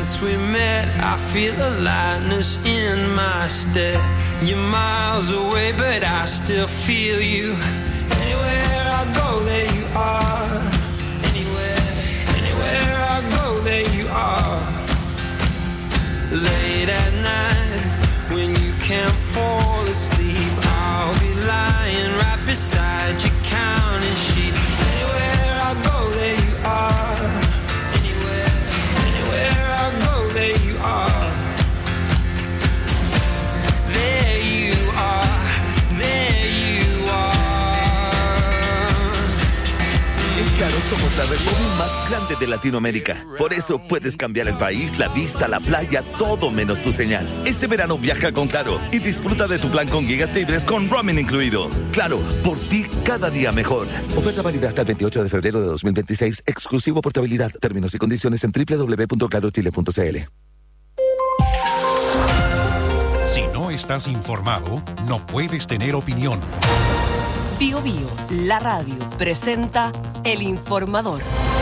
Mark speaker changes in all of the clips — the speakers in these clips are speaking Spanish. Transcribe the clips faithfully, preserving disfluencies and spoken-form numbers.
Speaker 1: since we met, I feel a lightness in my step. You're miles away, but I still feel you. Anywhere I go, there you are. Anywhere, anywhere I go, there you are. Late at night, when you can't fall asleep, I'll be lying right beside you, counting sheep. Anywhere I go, there you are. Anywhere, anywhere I go, there you are. There you are, there you are.
Speaker 2: En Claro somos la red móvil más grande de Latinoamérica. Por eso puedes cambiar el país, la vista, la playa, todo menos tu señal. Este verano viaja con Claro y disfruta de tu plan con gigas libres con roaming incluido. Claro, por ti cada día mejor. Oferta válida hasta el veintiocho de febrero de dos mil veintiséis. Exclusivo portabilidad. Términos y condiciones en doble u doble u doble u punto claro chile punto c l.
Speaker 3: Si no estás informado, no puedes tener opinión.
Speaker 4: Bio Bio, la radio, presenta El Informador.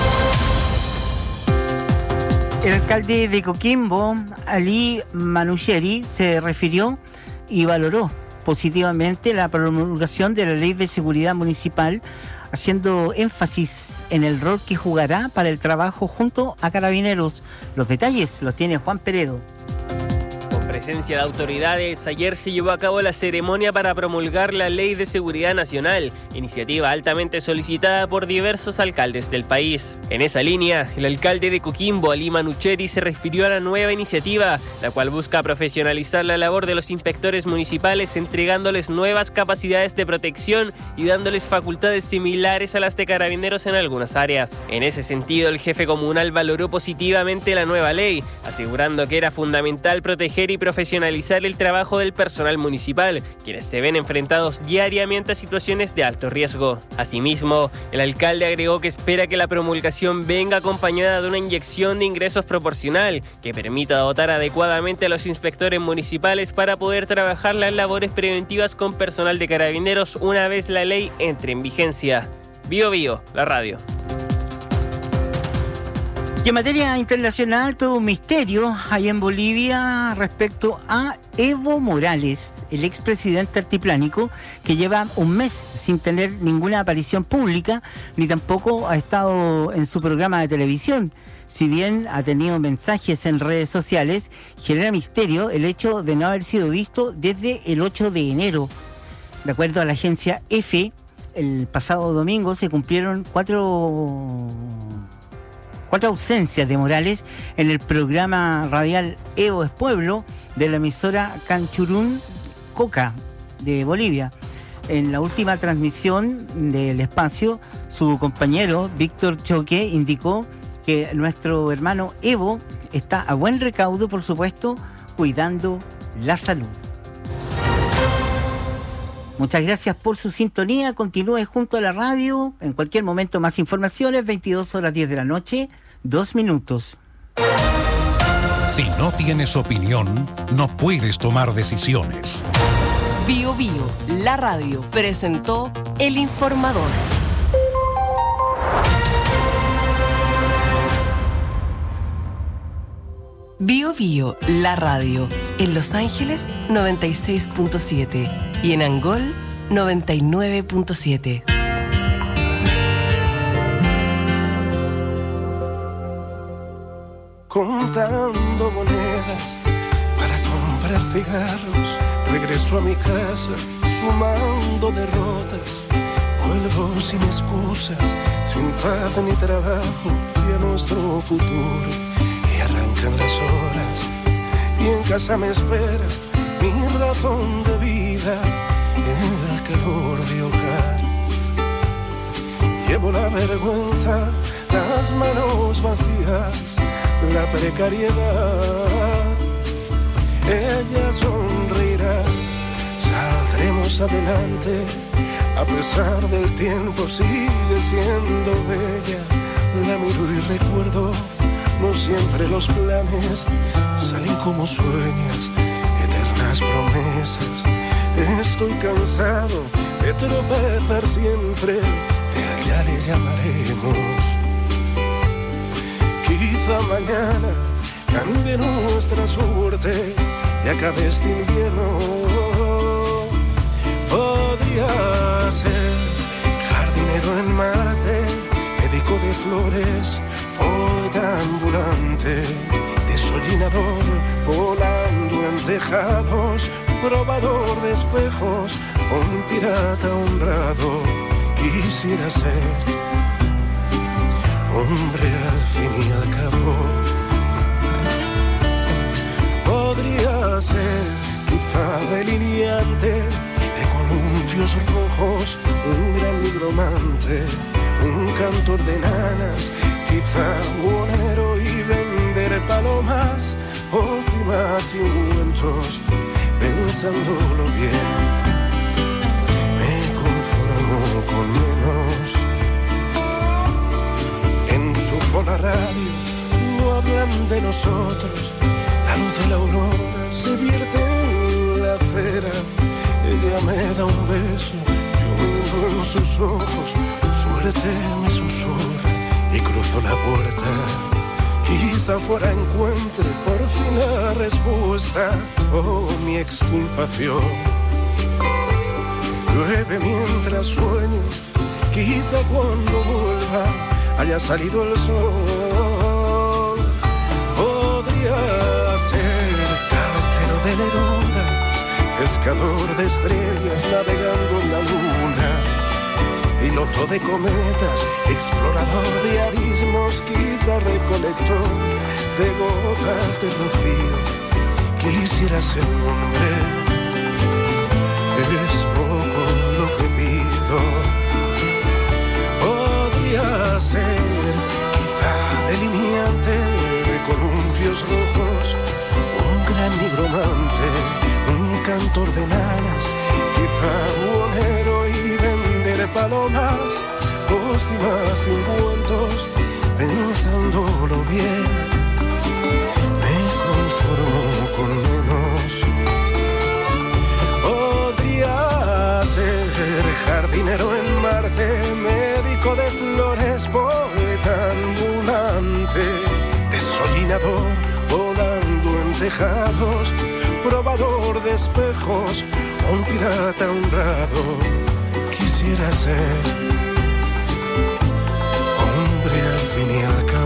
Speaker 5: El alcalde de Coquimbo, Ali Manucheri, se refirió y valoró positivamente la promulgación de la Ley de Seguridad Municipal, haciendo énfasis en el rol que jugará para el trabajo junto a Carabineros. Los detalles los tiene Juan Peredo.
Speaker 6: Presencia de autoridades, ayer se llevó a cabo la ceremonia para promulgar la Ley de Seguridad Nacional, iniciativa altamente solicitada por diversos alcaldes del país. En esa línea, el alcalde de Coquimbo, Ali Manucheri, se refirió a la nueva iniciativa, la cual busca profesionalizar la labor de los inspectores municipales, entregándoles nuevas capacidades de protección y dándoles facultades similares a las de Carabineros en algunas áreas. En ese sentido, el jefe comunal valoró positivamente la nueva ley, asegurando que era fundamental proteger y profesionalizar el trabajo del personal municipal, quienes se ven enfrentados diariamente a situaciones de alto riesgo. Asimismo, el alcalde agregó que espera que la promulgación venga acompañada de una inyección de ingresos proporcional que permita dotar adecuadamente a los inspectores municipales para poder trabajar las labores preventivas con personal de Carabineros una vez la ley entre en vigencia. Bio Bio, la radio.
Speaker 5: Y en materia internacional, todo un misterio hay en Bolivia respecto a Evo Morales, el expresidente altiplánico, que lleva un mes sin tener ninguna aparición pública, ni tampoco ha estado en su programa de televisión. Si bien ha tenido mensajes en redes sociales, genera misterio el hecho de no haber sido visto desde el ocho de enero. De acuerdo a la agencia EFE, el pasado domingo se cumplieron cuatro... Cuatro ausencias de Morales en el programa radial Evo es Pueblo de la emisora Canchurún Coca de Bolivia. En la última transmisión del espacio, su compañero Víctor Choque indicó que nuestro hermano Evo está a buen recaudo, por supuesto, cuidando la salud. Muchas gracias por su sintonía. Continúe junto a la radio. En cualquier momento más informaciones. veintidós horas diez de la noche, dos minutos.
Speaker 3: Si no tienes opinión, no puedes tomar decisiones.
Speaker 4: Bio Bio, la radio, presentó El Informador. Bio Bio, la radio, en Los Ángeles noventa y seis punto siete y en Angol noventa y nueve punto siete.
Speaker 7: Contando monedas para comprar cigarros, regreso a mi casa sumando derrotas. Vuelvo sin excusas, sin paz ni trabajo, y a nuestro futuro que arrancan las horas. Y en casa me espera mi razón de vida, el calor de hogar. Llevo la vergüenza, las manos vacías, la precariedad. Ella sonreirá, saldremos adelante. A pesar del tiempo sigue siendo bella. La miro y recuerdo, no siempre los planes salen como sueñas, eternas promesas. Estoy cansado de tropezar siempre, pero ya le llamaremos. Quizá mañana nuestra suerte y acabe este invierno. Podría ser jardinero en Marte, médico de flores, poeta ambulante, desollinador, volando en tejados, probador de espejos, un pirata honrado. Quisiera ser hombre al fin y al cabo. Podría ser quizá delineante de columpios rojos, un gran nigromante, un cantor de nanas, quizá buonero y vender palomas o cimas y ungüentos. Pensándolo bien, me conformo con menos. En su Fola Radio no hablan de nosotros, la luz de la aurora se vierte en la acera. Ella me da un beso, yo miro en sus ojos, suerte me susurra y cruzo la puerta. Quizá fuera encuentre por fin la respuesta o oh, mi exculpación. Llueve mientras sueño, quizá cuando vuelva haya salido el sol. Podría ser cartero de Neruda, pescador de estrellas navegando en la luna, piloto de cometas, explorador de abismos, quizá recolector de gotas de rocío. Quisiera ser un hombre, es poco lo que pido. Podría ser quizá delineante de columpios rojos, un gran nigromante, un cantor de nanas, quizá buonero y vender palomas, pócimas y ungüentos. Pensándolo bien, me conformo con menos. Podría ser jardinero en Marte, médico de flores, poeta ambulante, desollinador, volando en tejados, probador de espejos, un pirata honrado. Quisiera ser hombre al fin y al cabo.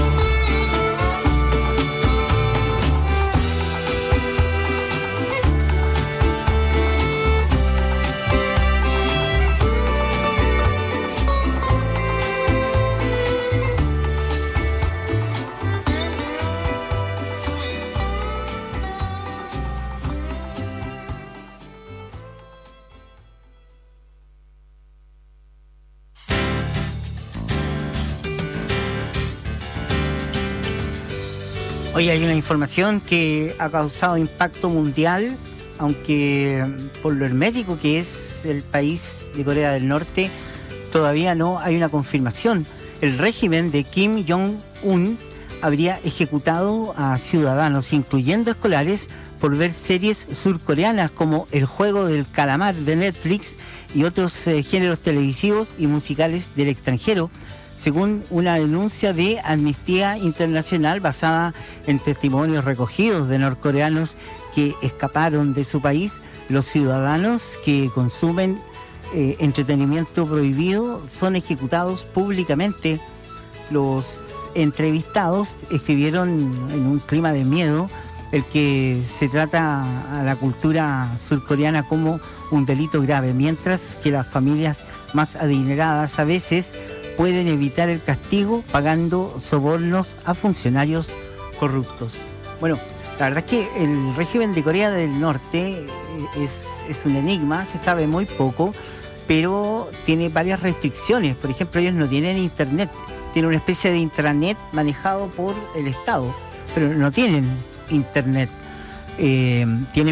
Speaker 5: Hoy hay una información que ha causado impacto mundial, aunque por lo hermético que es el país de Corea del Norte, todavía no hay una confirmación. El régimen de Kim Jong-un habría ejecutado a ciudadanos, incluyendo escolares, por ver series surcoreanas como El Juego del Calamar de Netflix y otros eh, géneros televisivos y musicales del extranjero, según una denuncia de Amnistía Internacional basada en testimonios recogidos de norcoreanos que escaparon de su país. Los ciudadanos que consumen eh, entretenimiento prohibido son ejecutados públicamente. Los entrevistados escribieron en un clima de miedo el que se trata a la cultura surcoreana como un delito grave, mientras que las familias más adineradas a veces pueden evitar el castigo pagando sobornos a funcionarios corruptos. Bueno, la verdad es que el régimen de Corea del Norte es, es un enigma, se sabe muy poco, pero tiene varias restricciones. Por ejemplo, ellos no tienen internet, tienen una especie de intranet manejado por el Estado, pero no tienen internet. Eh, tienen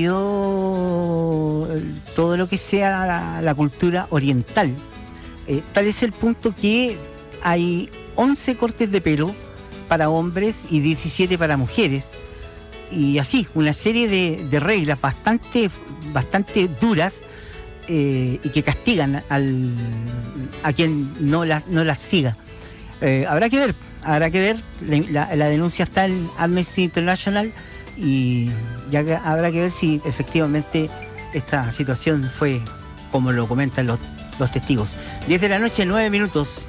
Speaker 5: prohibido todo lo que sea la, la cultura oriental. Eh, tal es el punto que hay once cortes de pelo para hombres y diecisiete para mujeres. Y así, una serie de, de reglas bastante, bastante duras eh, y que castigan al, a quien no, la, no las siga. Eh, habrá que ver, habrá que ver, la, la denuncia está en Amnesty International y ya que habrá que ver si efectivamente esta situación fue como lo comentan los, los testigos. diez de la noche, nueve minutos.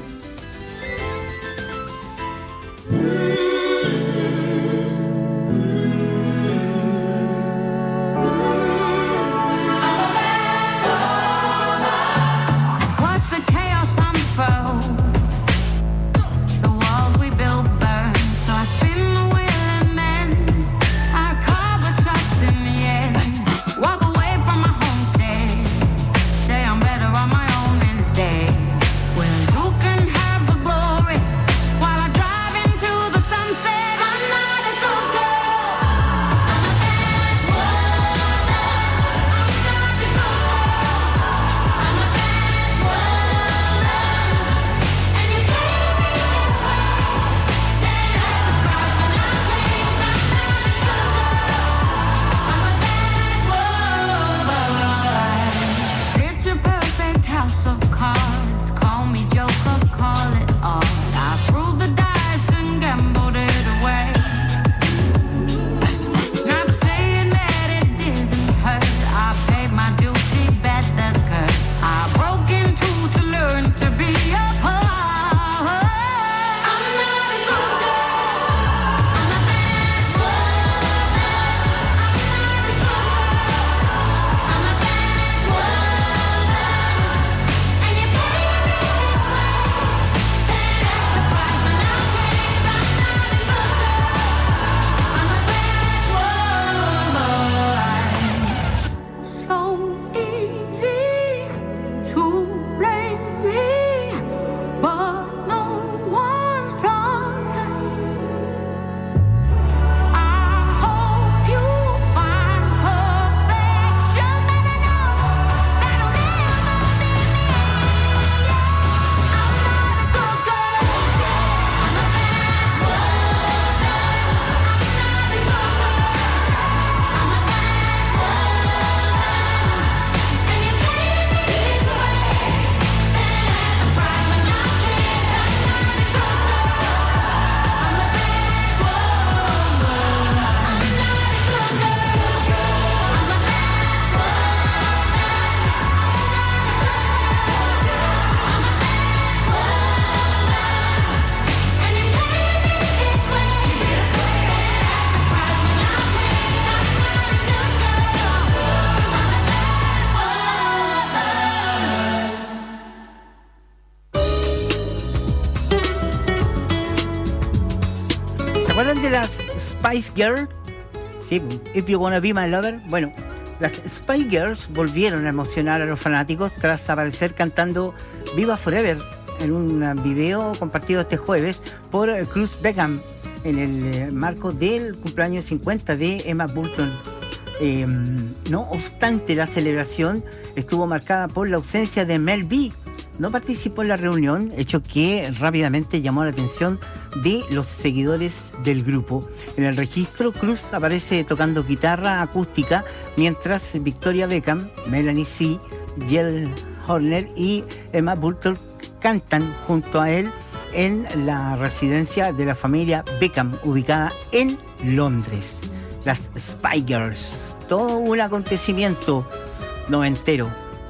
Speaker 5: Spice Girl, sí, If You Wanna Be My Lover. Bueno, las Spice Girls volvieron a emocionar a los fanáticos tras aparecer cantando Viva Forever en un video compartido este jueves por Cruz Beckham en el marco del cumpleaños cincuenta de Emma Bunton. Eh, no obstante, la celebración estuvo marcada por la ausencia de Mel B. No participó en la reunión, hecho que rápidamente llamó la atención de los seguidores del grupo. En el registro, Cruz aparece tocando guitarra acústica, mientras Victoria Beckham, Melanie C., Jill Horner y Emma Bunton cantan junto a él en la residencia de la familia Beckham, ubicada en Londres. Las Spice Girls, todo un acontecimiento noventero.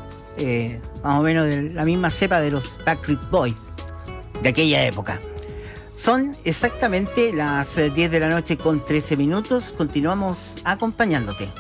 Speaker 5: Eh, más o menos de la misma cepa de los Backstreet Boys de aquella época. Son exactamente las diez de la noche con trece minutos. Continuamos acompañándote.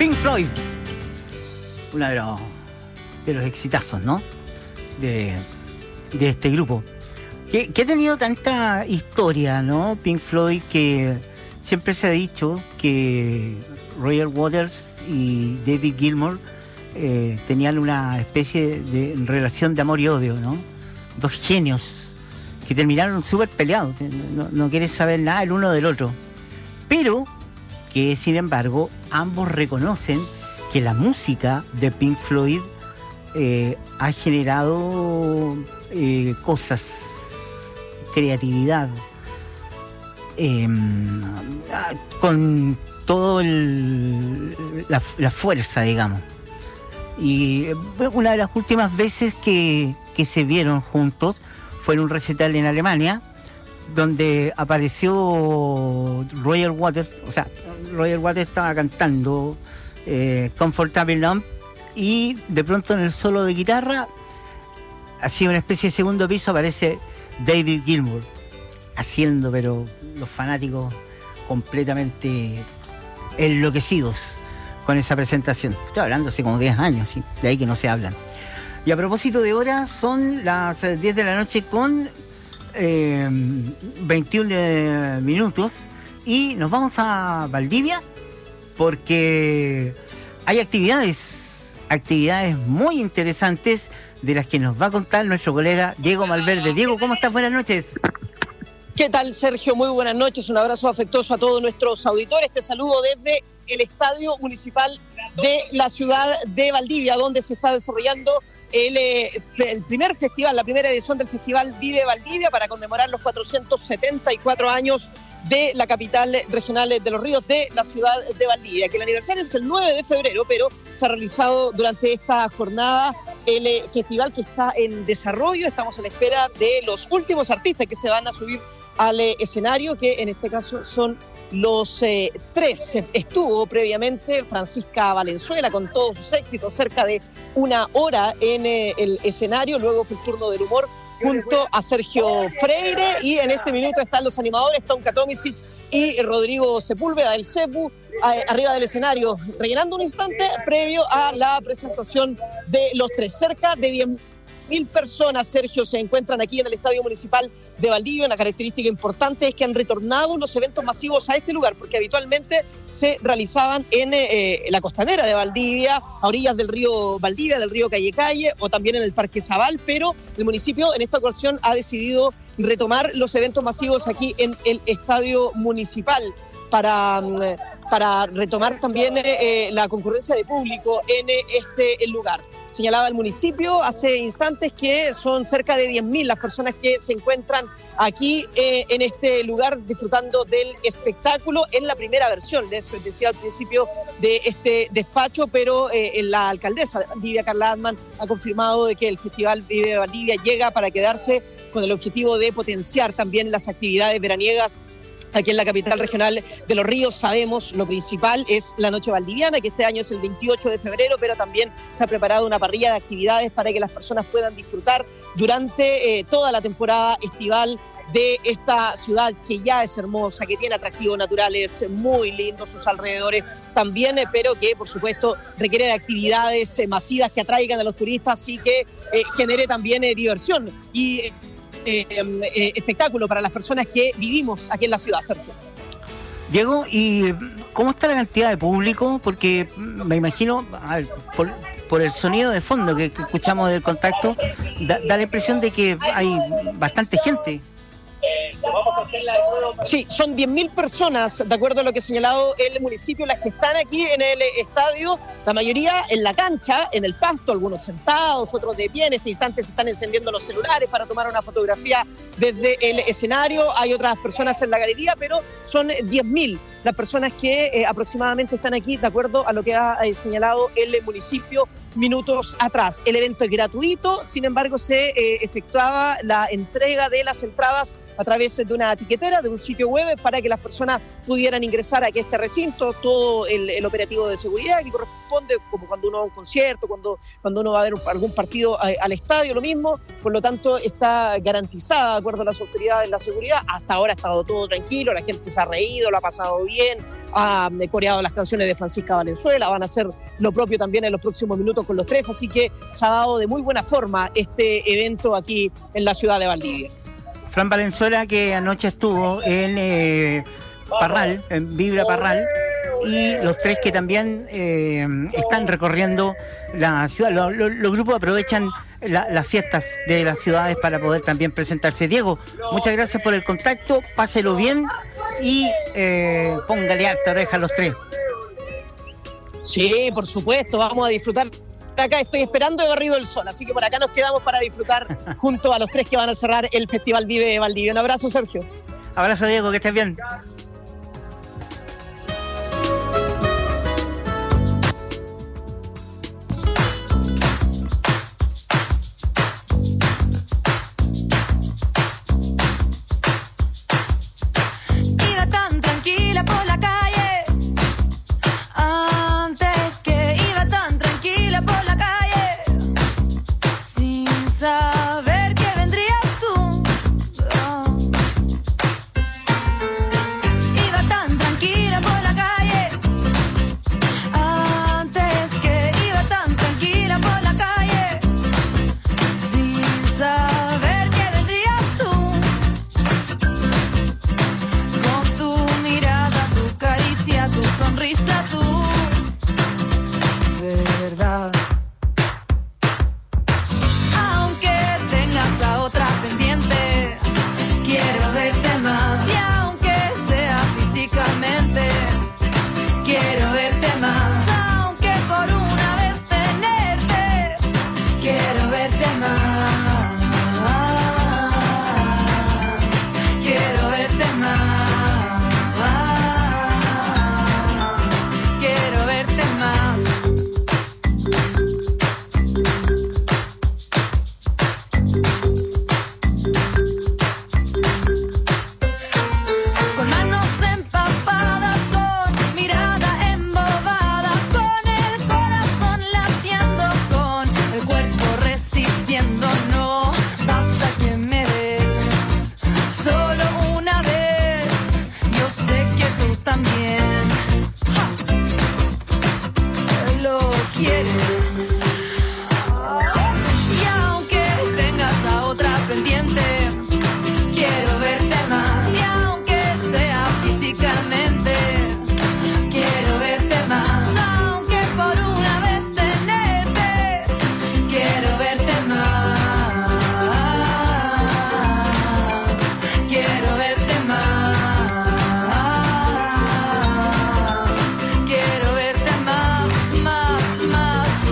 Speaker 5: Pink Floyd, uno de los, de los exitazos, ¿no? De, de este grupo. Que, que ha tenido tanta historia, ¿no? Pink Floyd, que siempre se ha dicho que Roger Waters y David Gilmour eh, tenían una especie de relación de amor y odio, ¿no? Dos genios que terminaron súper peleados, no, no quieren saber nada el uno del otro. Pero que, sin embargo, ambos reconocen que la música de Pink Floyd eh, ha generado eh, cosas, creatividad, eh, con todo el, la, la fuerza, digamos. Y una de las últimas veces que, que se vieron juntos fue en un recital en Alemania, donde apareció Roger Waters. O sea, Roger Waters estaba cantando eh, Comfortable Numb, y de pronto en el solo de guitarra, así una especie de segundo piso, aparece David Gilmour haciendo, pero los fanáticos completamente enloquecidos con esa presentación. Estoy hablando hace como diez años, ¿sí? De ahí que no se hablan. Y a propósito de hora, son las diez de la noche con eh, veintiún minutos, y nos vamos a Valdivia porque hay actividades, actividades muy interesantes de las que nos va a contar nuestro colega Diego Malverde. Diego, ¿cómo estás? Buenas noches.
Speaker 8: ¿Qué tal, Sergio? Muy buenas noches, un abrazo afectuoso a todos nuestros auditores. Te saludo desde el Estadio Municipal de la ciudad de Valdivia, donde se está desarrollando el, eh, el primer festival, la primera edición del Festival Vive Valdivia, para conmemorar los cuatrocientos setenta y cuatro años de la capital regional de Los Ríos, de la ciudad de Valdivia, que el aniversario es el nueve de febrero, pero se ha realizado durante esta jornada el eh, festival, que está en desarrollo. Estamos a la espera de los últimos artistas que se van a subir al eh, escenario, que en este caso son los eh, tres. Estuvo previamente Francisca Valenzuela con todos sus éxitos, cerca de una hora en eh, el escenario. Luego fue el turno del humor junto a Sergio Freire, y en este minuto están los animadores Tonka Tomisic y Rodrigo Sepúlveda del Cepu eh, arriba del escenario, rellenando un instante previo a la presentación de los tres. Cerca de diez mil personas, Sergio, se encuentran aquí en el Estadio Municipal de Valdivia. Una característica importante es que han retornado los eventos masivos a este lugar, porque habitualmente se realizaban en eh, la costanera de Valdivia, a orillas del río Valdivia, del río Calle Calle, o también en el Parque Zabal, pero el municipio en esta ocasión ha decidido retomar los eventos masivos aquí en el Estadio Municipal, para, para retomar también eh, la concurrencia de público en eh, este lugar. Señalaba el municipio hace instantes que son cerca de diez mil las personas que se encuentran aquí eh, en este lugar disfrutando del espectáculo en la primera versión. Les decía al principio de este despacho, pero eh, la alcaldesa de Valdivia, Carla Adman, ha confirmado de que el Festival Vive Valdivia llega para quedarse, con el objetivo de potenciar también las actividades veraniegas aquí en la capital regional de Los Ríos. Sabemos, lo principal es la Noche Valdiviana, que este año es el veintiocho de febrero, pero también se ha preparado una parrilla de actividades para que las personas puedan disfrutar durante eh, toda la temporada estival de esta ciudad, que ya es hermosa, que tiene atractivos naturales muy lindos, sus alrededores también, eh, pero que por supuesto requiere de actividades eh, masivas que atraigan a los turistas y que eh, genere también eh, diversión y eh, Eh, eh, espectáculo para las personas que vivimos aquí en la ciudad, Sergio.
Speaker 5: Diego, ¿y cómo está la cantidad de público? Porque me imagino, a ver, por, por el sonido de fondo que, que escuchamos del contacto, da, da la impresión de que hay bastante gente.
Speaker 8: Sí, son diez mil personas, de acuerdo a lo que ha señalado el municipio, las que están aquí en el estadio, la mayoría en la cancha, en el pasto, algunos sentados, otros de pie. En este instante se están encendiendo los celulares para tomar una fotografía desde el escenario. Hay otras personas en la galería, pero son diez mil las personas que eh, aproximadamente están aquí, de acuerdo a lo que ha eh, señalado el municipio minutos atrás. El evento es gratuito, sin embargo se eh, efectuaba la entrega de las entradas a través de una etiquetera, de un sitio web, para que las personas pudieran ingresar a este recinto, todo el, el operativo de seguridad que corresponde, como cuando uno va a un concierto, cuando, cuando uno va a ver algún partido a, al estadio, lo mismo. Por lo tanto, está garantizada, de acuerdo a las autoridades, la seguridad. Hasta ahora ha estado todo tranquilo, la gente se ha reído, lo ha pasado bien, ha coreado las canciones de Francisca Valenzuela, van a hacer lo propio también en los próximos minutos con los tres, así que se ha dado de muy buena forma este evento aquí en la ciudad de Valdivia.
Speaker 5: Fran Valenzuela, que anoche estuvo en eh, Parral, en Vibra Parral, y los tres que también eh, están recorriendo la ciudad. Los, los, los grupos aprovechan la, las fiestas de las ciudades para poder también presentarse. Diego, muchas gracias por el contacto, páselo bien y eh, póngale harta oreja a los tres.
Speaker 8: Sí, por supuesto, vamos a disfrutar. Acá estoy esperando, he barrido el sol, así que por acá nos quedamos para disfrutar junto a los tres que van a cerrar el Festival Vive de Valdivia. Un abrazo, Sergio.
Speaker 5: Abrazo, Diego, que estés bien.
Speaker 9: Iba tan tranquila por la calle, antes que iba tan tranquila por la calle, sin saber que vendrías tú. Oh. Iba tan tranquila por la calle, antes que iba tan tranquila por la calle, sin saber que vendrías tú. Con tu mirada, tu caricia, tu sonrisa, tú, de verdad. Aunque tengas a otra pendiente, quiero verte más. Y aunque sea físicamente, quiero verte más. Aunque por una vez tenerte, quiero verte más. Quiero verte más. Quiero verte más. Con manos empapadas, con mirada embobada, con el corazón latiendo, con el cuerpo resistiendo. No basta que me des solo una vez, yo sé que tú también lo quieres. Y aunque tengas a otra pendiente, quiero verte más. Y aunque sea físicamente, quiero verte más. Aunque por una vez tenerte, quiero verte más. Quiero verte más. Quiero verte más, más, más,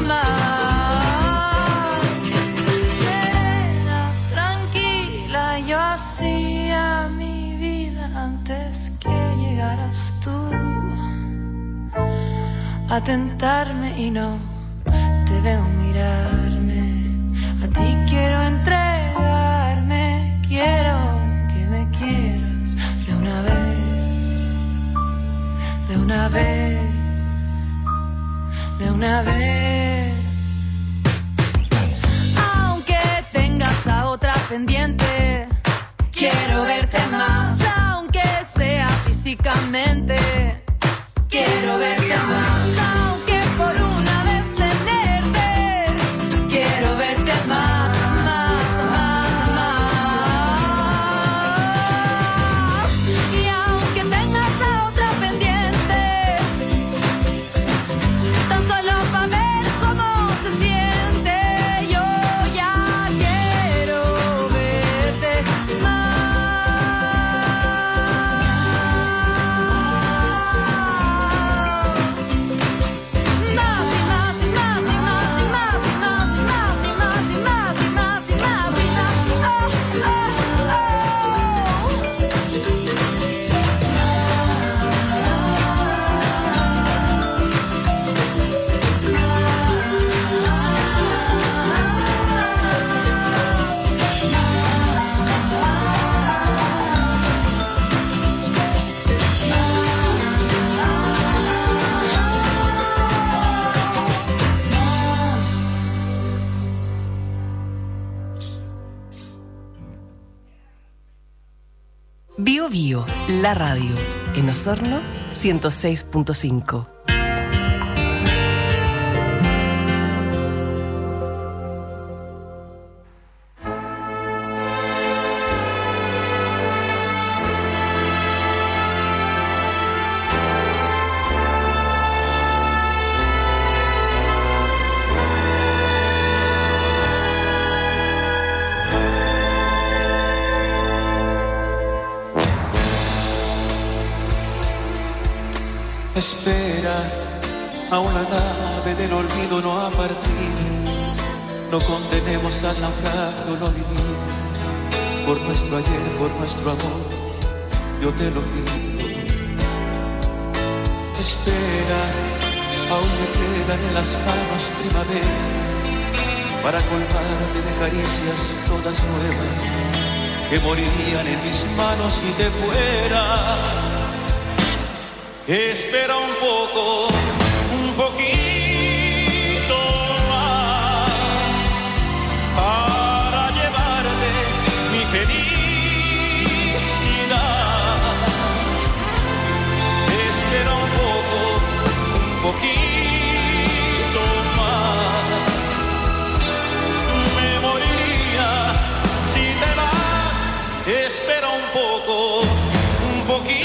Speaker 9: más. Serena, tranquila, yo hacía mi vida antes que llegaras tú a tentarme y no te veo mirarme. A ti quiero entregarme, quiero que me quieras de una vez, de una vez, de una vez. Aunque tengas a otra pendiente, quiero verte más. Aunque sea físicamente, quiero verte más. Aunque por una vez tenerte, quiero verte más, más, más, más. Y aunque tengas a otra pendiente, tan solo para ver cómo se siente, yo ya quiero verte más.
Speaker 4: Bio, la radio. En Osorno, ciento seis punto cinco.
Speaker 10: Espera, aún la nave del olvido no ha partido. No condenemos al naufragio lo vivido. Por nuestro ayer, por nuestro amor, yo te lo pido. Espera, aún me quedan en las manos primavera para colmarte de caricias todas nuevas que morirían en mis manos si te fuera. Espera un poco, un poquito más para llevarte mi felicidad. Espera un poco, un poquito más. Me moriría si te vas. Espera un poco, un poquito.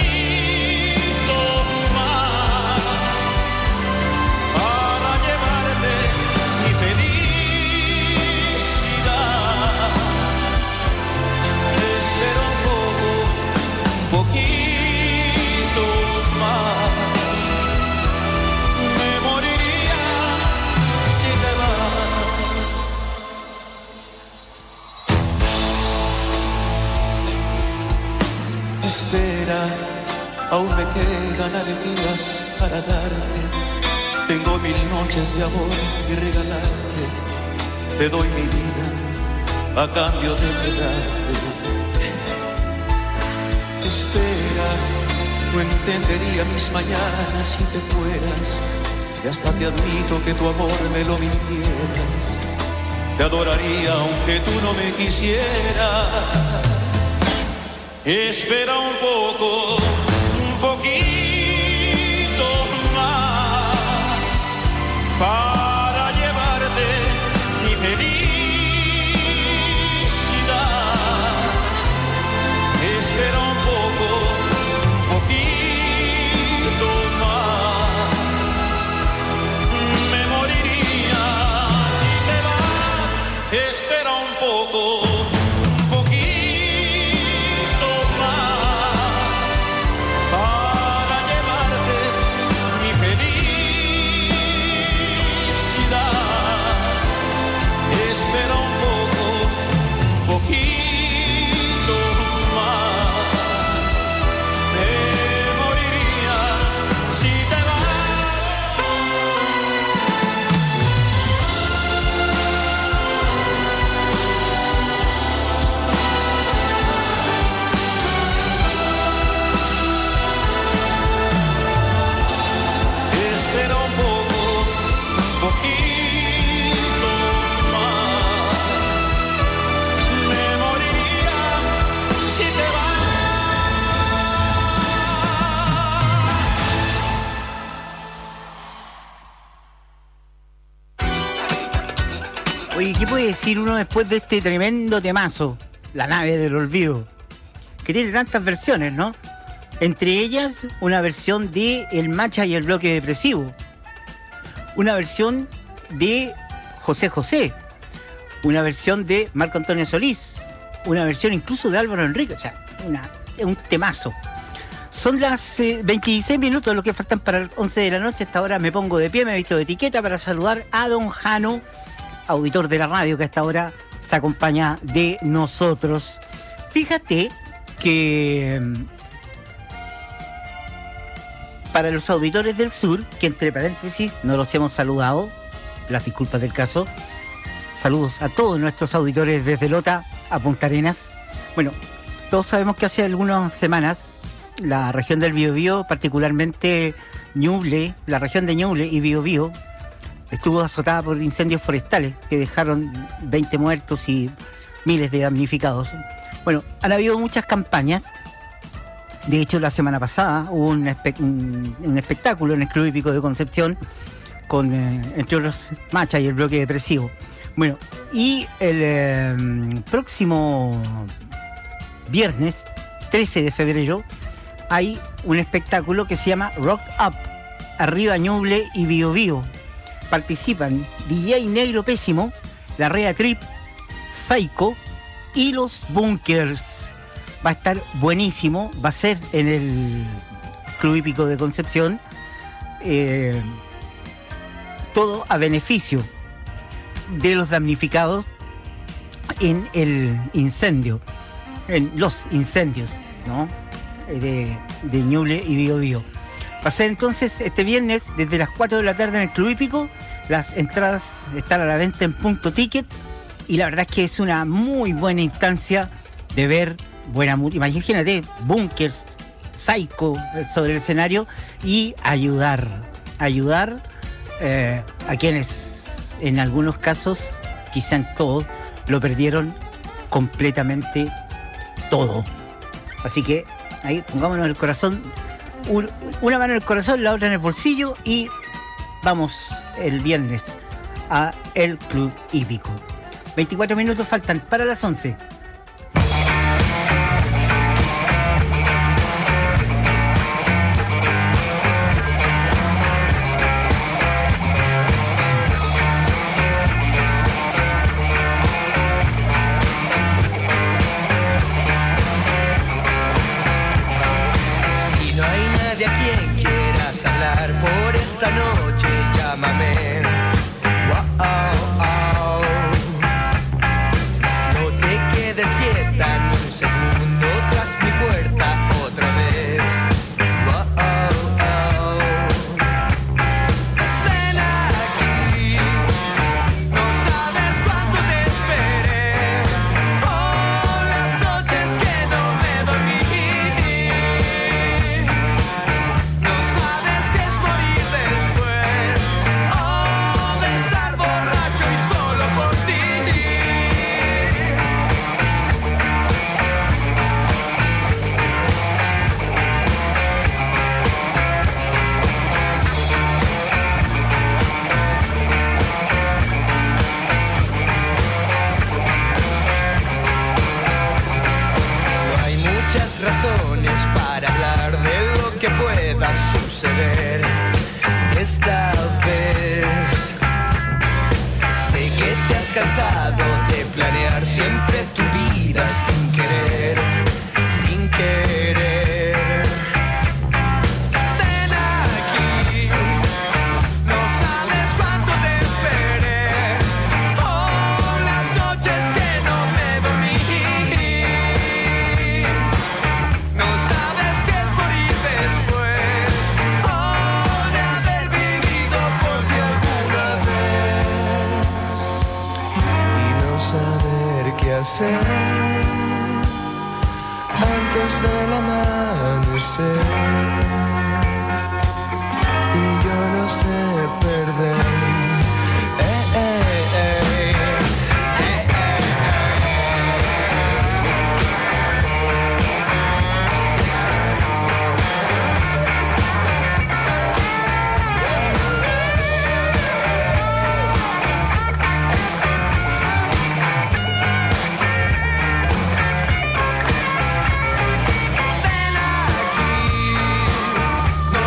Speaker 10: Aún me quedan alegrías para darte. Tengo mil noches de amor y regalarte. Te doy mi vida a cambio de quedarte. Espera, no entendería mis mañanas si te fueras. Y hasta te admito que tu amor me lo mintieras. Te adoraría aunque tú no me quisieras. Espera un poco, un poquito más para llevarte mi felicidad. Espera un poco, un poquito más. Me moriría si te vas. Espera un poco.
Speaker 5: Oye, ¿qué puede decir uno después de este tremendo temazo? La nave del olvido. Que tiene tantas versiones, ¿no? Entre ellas, una versión de El Macha y el Bloque Depresivo. Una versión de José José. Una versión de Marco Antonio Solís. Una versión incluso de Álvaro Enrique. O sea, una, un temazo. Son las eh, veintiséis minutos los que faltan para las once de la noche. Hasta ahora me pongo de pie, me he visto de etiqueta para saludar a don Jano, auditor de la radio, que hasta ahora se acompaña de nosotros. Fíjate que para los auditores del sur, que entre paréntesis no los hemos saludado, las disculpas del caso, saludos a todos nuestros auditores desde Lota a Punta Arenas. Bueno, todos sabemos que hace algunas semanas la región del Biobío, particularmente Ñuble, la región de Ñuble y Biobío, estuvo azotada por incendios forestales que dejaron veinte muertos y miles de damnificados. Bueno, han habido muchas campañas De hecho, la semana pasada hubo un, espe- un, un espectáculo en el Club Hípico de Concepción con, eh, entre otros, Macha y el bloque depresivo. Bueno, y el eh, próximo viernes, trece de febrero, hay un espectáculo que se llama Rock Up, Arriba Ñuble y Bio Bio. Participan D J Negro Pésimo, La Rea Trip, Psycho y Los Bunkers. Va a estar buenísimo, va a ser en el Club Hípico de Concepción. Eh, todo a beneficio de los damnificados en el incendio, en los incendios, ¿no? de, de Ñuble y Bio Bio. Va a ser entonces este viernes desde las cuatro de la tarde en el Club Hípico. Las entradas están a la venta en Punto Ticket y la verdad es que es una muy buena instancia de ver buena música. Imagínate, Bunkers, Psycho sobre el escenario y ayudar, ayudar eh, a quienes en algunos casos, quizá en todos, lo perdieron completamente todo. Así que ahí pongámonos el corazón, un, una mano en el corazón, la otra en el bolsillo y vamos el viernes a el Club Hípico. veinticuatro minutos faltan para las once.
Speaker 1: Esta noche llámame. Wow, wow. No te quedes quieta ni un segundo tras mi puerta otra vez. Wow, wow. Ven aquí, no sabes cuánto te esperé. Oh, las noches que no me dormí. No sabes qué es morir después, oh, de estar borracho y solo por ti. No hay muchas razones para hablar de lo que pueda suceder esta vez. Sé que te has cansado de planear siempre tu vida sin querer, sin querer. Ven aquí, no sabes cuánto te esperé. Oh, las noches que no me dormí. No sabes qué es morir después, oh, de haber vivido por ti alguna vez y no saber qué hacer antes del amanecer. Y yo no sé perder. Eh, eh, eh. Eh, eh, Ven aquí, no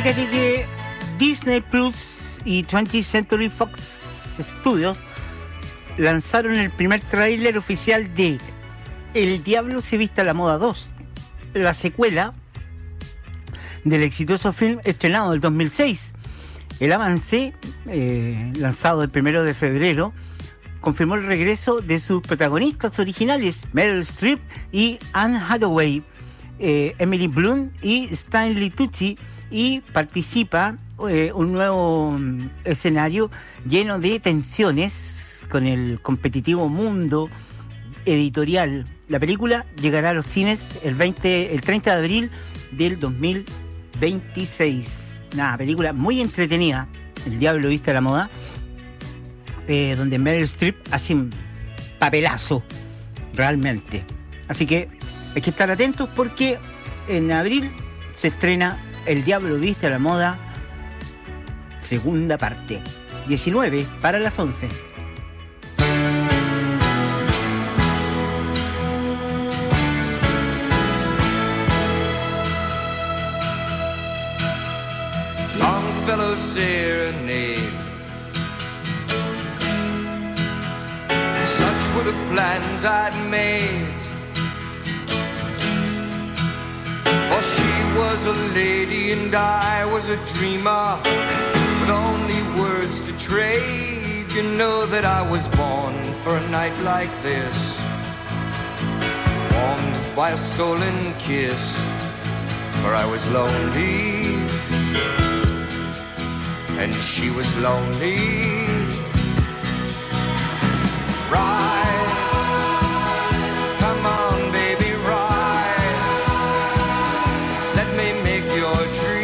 Speaker 5: Fíjate que Disney Plus y twentieth Century Fox Studios lanzaron el primer tráiler oficial de El Diablo se viste a la moda dos, la secuela del exitoso film estrenado en el dos mil seis. El avance, eh, lanzado el primero de febrero, confirmó el regreso de sus protagonistas originales, Meryl Streep y Anne Hathaway, eh, Emily Blunt y Stanley Tucci, y participa eh, un nuevo um, escenario lleno de tensiones con el competitivo mundo editorial. La película llegará a los cines el, veinte, el treinta de abril del dos mil veintiséis. Una película muy entretenida, El Diablo viste a la moda, eh, donde Meryl Streep hace un papelazo realmente. Así que hay que estar atentos porque en abril se estrena El Diablo viste a la moda, segunda parte, diecinueve para las once.
Speaker 1: Longfellow serenade. Such were the plans I'd made. For she was a lady and I was a dreamer, with only words to trade. You know that I was born for a night like this, warmed by a stolen kiss. For I was lonely and she was lonely. Ride, come on baby, ride. Let me make your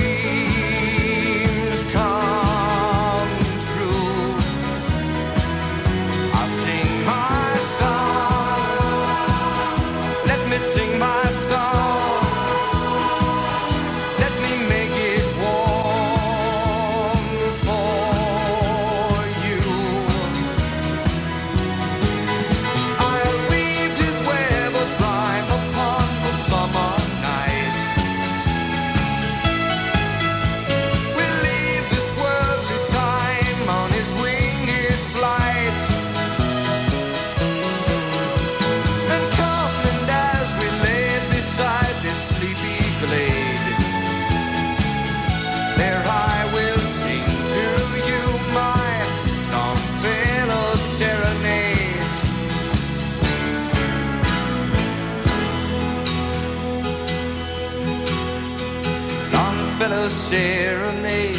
Speaker 1: dreams come true. I'll sing my song. Let me sing my song. Serenade.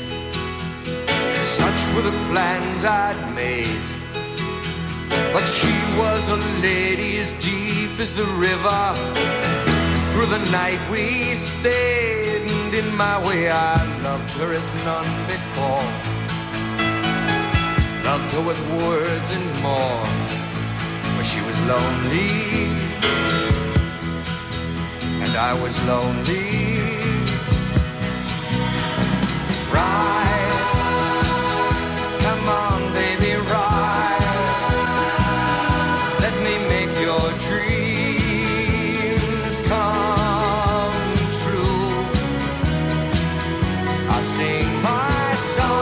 Speaker 1: Such were the plans I'd made, but she was a lady as deep as the river. Through the night we stayed, and in my way I loved her as none before. Loved her with words and more, for she was lonely and I was lonely. Ride, come on baby, ride. Let me make your dreams come true. I'll sing my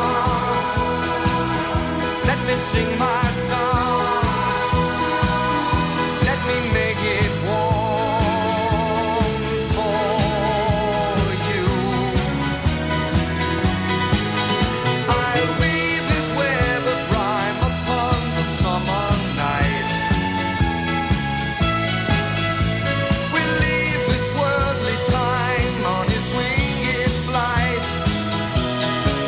Speaker 1: song. Let me sing my song. Let me make it warm for you. I'll weave this web of rhyme upon the summer night. We'll leave this worldly time on his winged flight,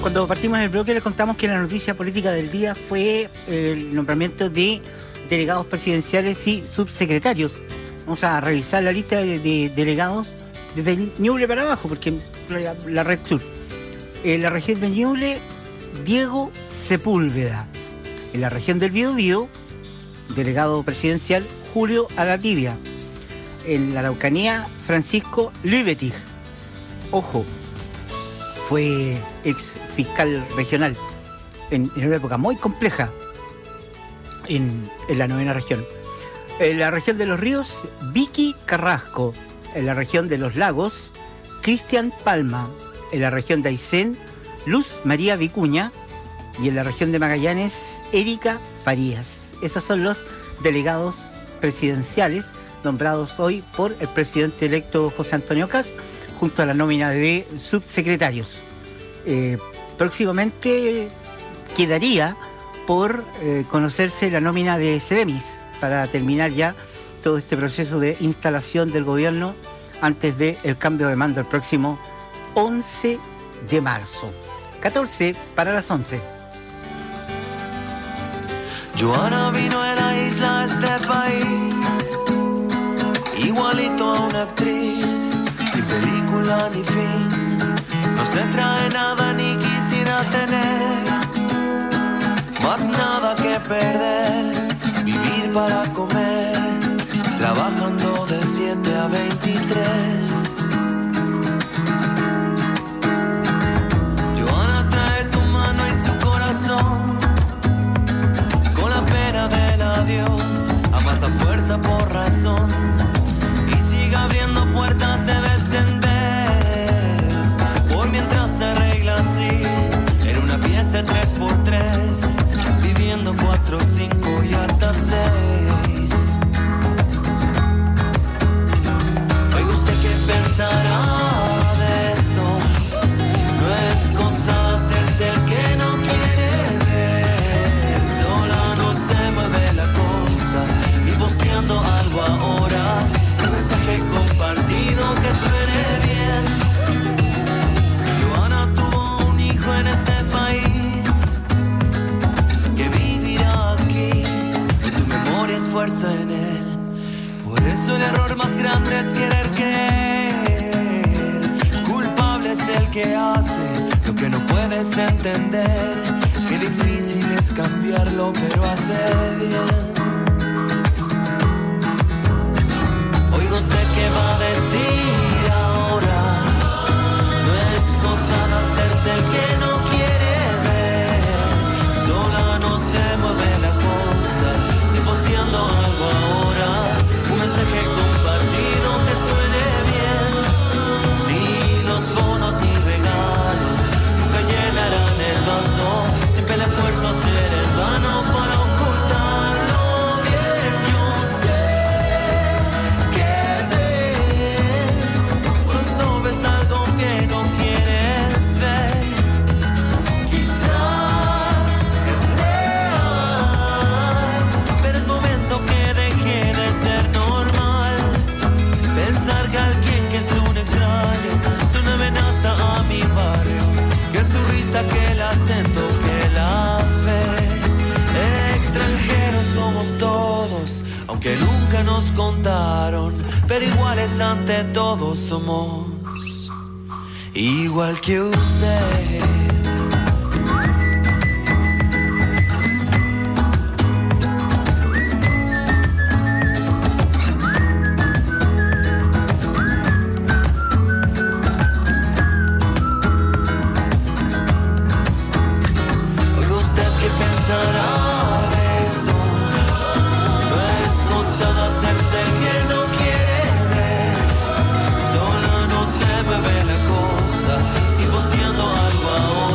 Speaker 5: Cuando partimos en el bloque les contamos que la noticia política del día fue el nombramiento de delegados presidenciales y subsecretarios. Vamos a revisar la lista de, de delegados desde Ñuble para abajo, porque la, la red sur. En la región de Ñuble, Diego Sepúlveda. En la región del Biobío, delegado presidencial Julio Alatibia. En la Araucanía, Francisco Lübetig. Ojo, fue ex fiscal regional en, en una época muy compleja en, en la novena región. En la región de los ríos, Vicky Carrasco. En la región de los lagos, Cristian Palma. En la región de Aysén, Luz María Vicuña. Y en la región de Magallanes, Erika Farías. Esos son los delegados presidenciales nombrados hoy por el presidente electo José Antonio Kast, junto a la nómina de subsecretarios. Eh, próximamente quedaría por eh, conocerse la nómina de Ceremis para terminar ya todo este proceso de instalación del gobierno antes del cambio de mando el próximo once de marzo. catorce para las once.
Speaker 1: Joana vino a la isla a este país, igualito a una actriz, sin película ni fin. No se trae nada ni quisiera tener, más nada que perder. Vivir para comer, trabajando de siete a veintitrés. Joana trae su mano y su corazón, con la pena del adiós, amasa fuerza por razón, y sigue abriendo puertas de vez en vez. Por mientras se arregla así, en una pieza tres por tres, viviendo cuatro, cinco y hasta seis. Oiga usted qué pensará de esto, no es cosa hacerse el que no quiere ver, sola no se mueve la cosa, y posteando algo ahora, un mensaje compartido que suene bien. Joana tuvo un hijo en este país, que vivirá aquí, y tu memoria es fuerza en él. Por eso el error más grande es querer creer, culpable es el que hace lo que no puedes entender. Qué difícil es cambiarlo, pero hace bien. Oiga usted qué va a decir ahora, no es cosa de hacerse el que no quiere ver, sola no se mueve la cosa, y posteando algo ahora, un mensaje compartido que suene bien. Ni los bonos ni regalos nunca llenarán el vaso, siempre el esfuerzo será en vano para ocultarlo bien. Yo sé que ves cuando ves algo que no quieres ver, quizás es real, pero es momento que deje de ser normal. Pensar que alguien que es un extraño es una amenaza a mi barrio, que su risa, que el acento, que la fe. Extranjeros somos todos, aunque nunca nos contaron, pero iguales ante todos somos, igual que usted. Oiga usted qué pensará de esto, no es cosa de hacerse el que no quiere ver, sola no se mueve la cosa, y posteando algo ahora.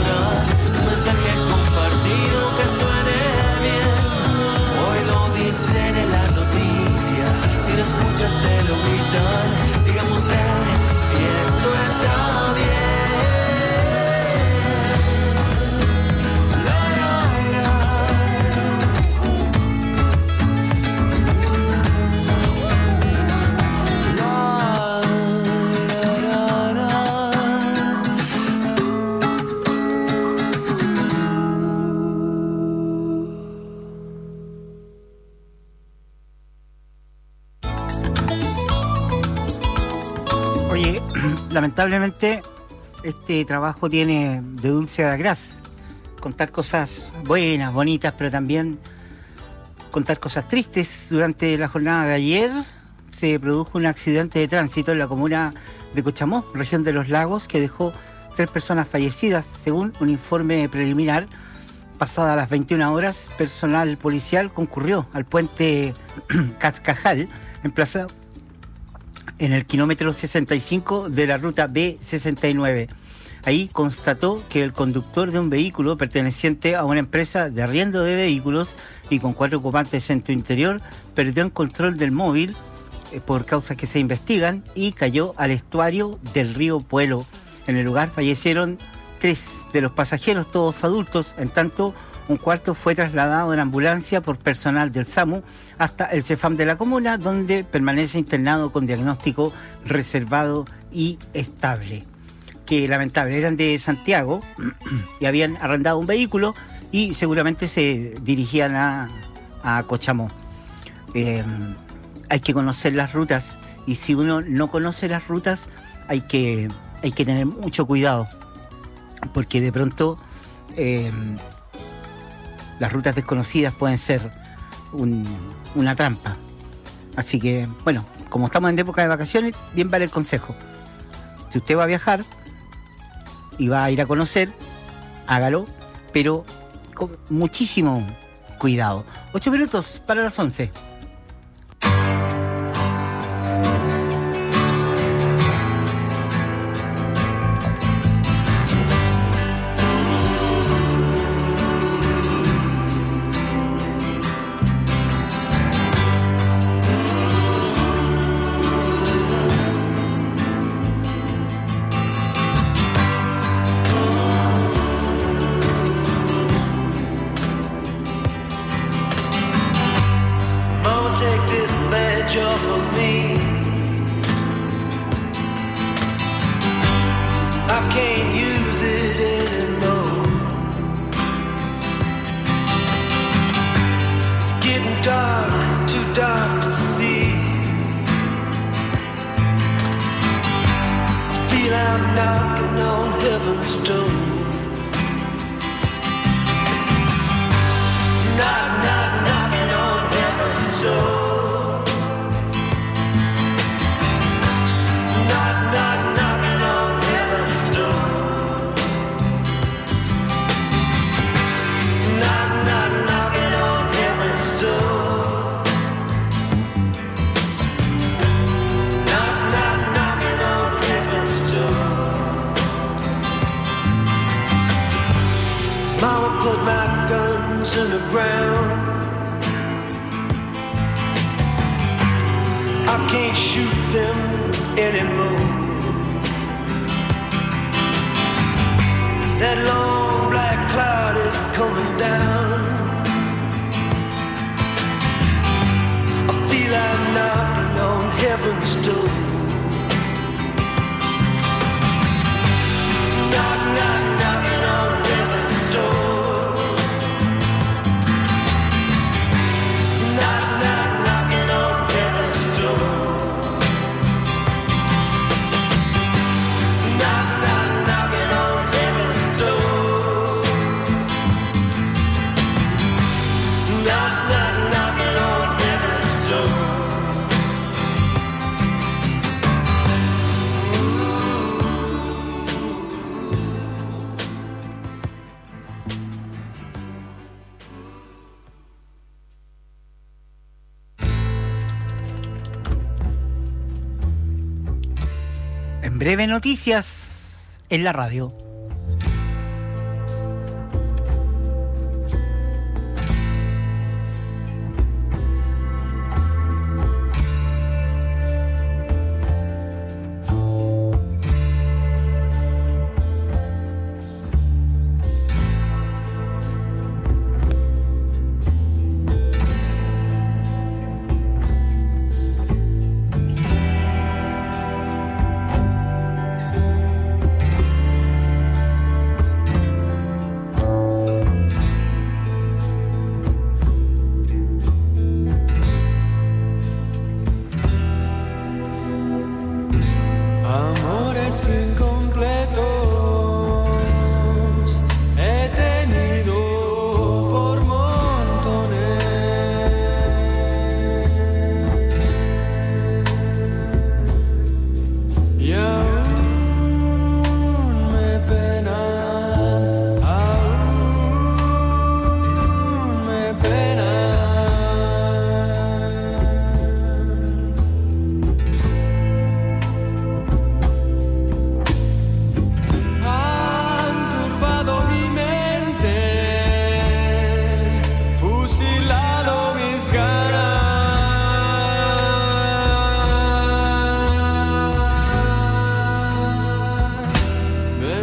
Speaker 5: lamentablemente este trabajo tiene de dulce a gras. Contar cosas buenas, bonitas, pero también contar cosas tristes. Durante la jornada de ayer se produjo un accidente de tránsito en la comuna de Cochamó, región de los Lagos, que dejó tres personas fallecidas. Según un informe preliminar, pasadas las veintiuna horas, personal policial concurrió al puente Cascajal, emplazado en el kilómetro sesenta y cinco de la ruta B sesenta y nueve. Ahí constató que el conductor de un vehículo perteneciente a una empresa de arriendo de vehículos y con cuatro ocupantes en su interior perdió el control del móvil eh, por causas que se investigan y cayó al estuario del río Puelo. En el lugar fallecieron tres de los pasajeros, todos adultos. En tanto, un cuarto fue trasladado en ambulancia por personal del SAMU hasta el CEFAM de la comuna, donde permanece internado con diagnóstico reservado y estable. Que lamentable, eran de Santiago y habían arrendado un vehículo y seguramente se dirigían a, a Cochamó. Eh, hay que conocer las rutas, y si uno no conoce las rutas hay que, hay que tener mucho cuidado, porque de pronto eh, las rutas desconocidas pueden ser un, una trampa. Así que, bueno, como estamos en época de vacaciones, bien vale el consejo. Si usted va a viajar y va a ir a conocer, hágalo, pero con muchísimo cuidado. Ocho minutos para las once. Breve noticias en la radio.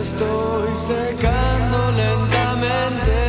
Speaker 1: estoy secando lentamente.